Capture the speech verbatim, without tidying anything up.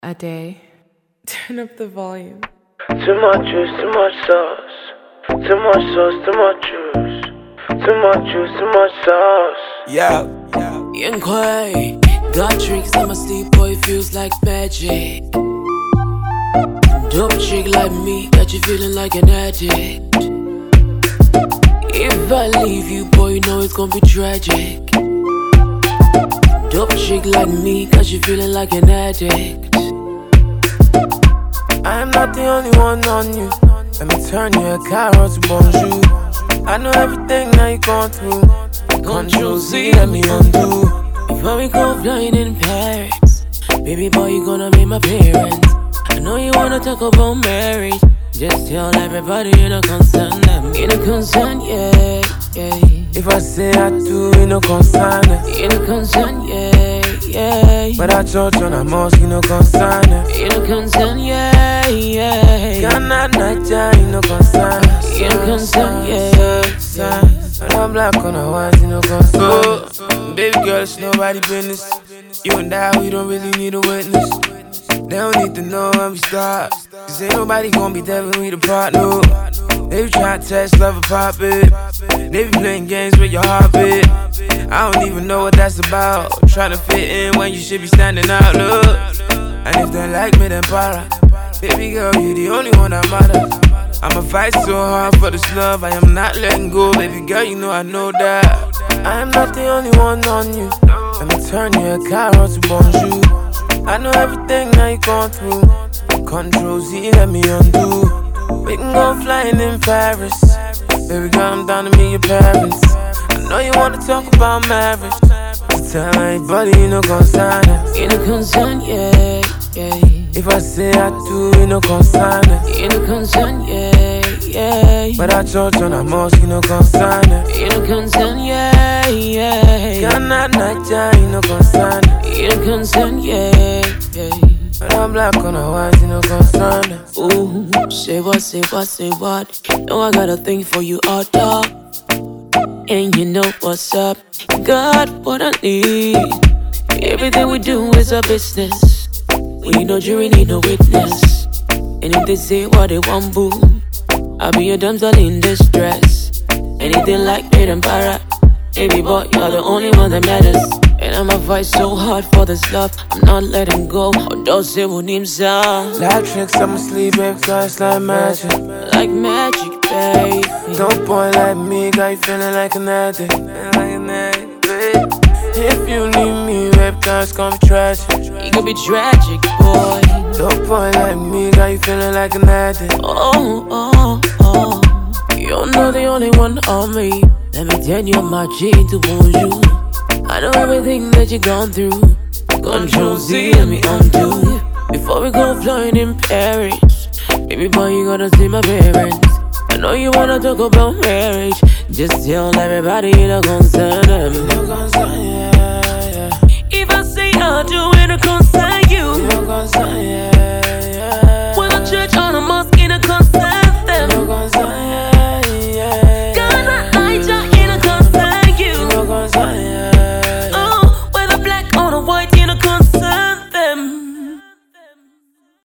a day. Turn up the volume. Too much juice, too much sauce. Too much sauce, too much juice. Too much juice, too much sauce. Yeah, yeah. Young Quay, got tricks in my sleep, boy, feels like magic. Dope chick like me, got you feeling like an addict. If I leave you, boy, you know it's gonna be tragic. Dope chick like me, got you feeling like an addict. I'm not the only one on you. Let me turn you a carrot to bonjour. I know everything that you're going through. Control Z, let me undo. Before we go flying in Paris, baby boy, you gonna meet my parents. I know you wanna talk about marriage. Just tell everybody you're not concerned. I'm in a concern, yeah, yeah. If I say I do, you no concern. In a concern, yeah, yeah. But I church on a mosque, you no concern. In a concern, yeah, yeah. Ghana, Nigeria, you no concern. In a concern, yeah. And I'm black on a white, you no concern. Oh, baby girl, it's nobody business. You and I, we don't really need a witness. They don't need to know when we start. Cause ain't nobody gonna be there when we depart, no. They be trying to test, love or pop it. They be playing games with your heartbeat. I don't even know what that's about. Trying to fit in when you should be standing out, look. And if they like me, then para. Baby girl, you the only one that matters. I'ma fight so hard for this love, I am not letting go. Baby girl, you know I know that I am not the only one on you. Let me turn you a carrot to bonjour. I know everything that you're going through. Control Z, let me undo. We can go flying in Paris. Baby girl, I'm down to meet your parents. I know you wanna talk about marriage. So tell everybody you no concern. In a concern, yeah, yeah. If I say I do, you no concern. In a concern, yeah, yeah. But I church on a mosque, you no concern. In a concern, yeah, yeah. Ghana, Nigeria, you no concern. In a concern, yeah, yeah. But I'm black on a white, you no concern. Ooh, say what, say what, say what. Know I got a thing for you, all dog. And you know what's up. Got what I need. Everything we do is a business. We need no jury, need no witness. And if they say what they want, boo, I'll be your damsel in distress. Anything like me, then para. Baby boy, you're the only one that matters. And I'ma fight so hard for this love, I'm not letting go. Although say what names sound like tricks, I'ma sleep cause like magic. Like magic, baby. Don't boy like me, got you feeling like an addict. Like an addict, babe. If you leave me, babe, it's gonna be tragic. It could be tragic, boy. Don't boy like me, got you feeling like an addict. Oh, oh, oh. You're not the only one on me. Let me turn your my G to bonjour. I know everything that you've gone through. Control Z, let me undo. Before we go flying in Paris, baby boy, you gotta see my parents. I know you wanna talk about marriage. Just tell everybody you're not concerned. No concern, yeah, yeah. If I say I do, it'll concern you. No concern, yeah.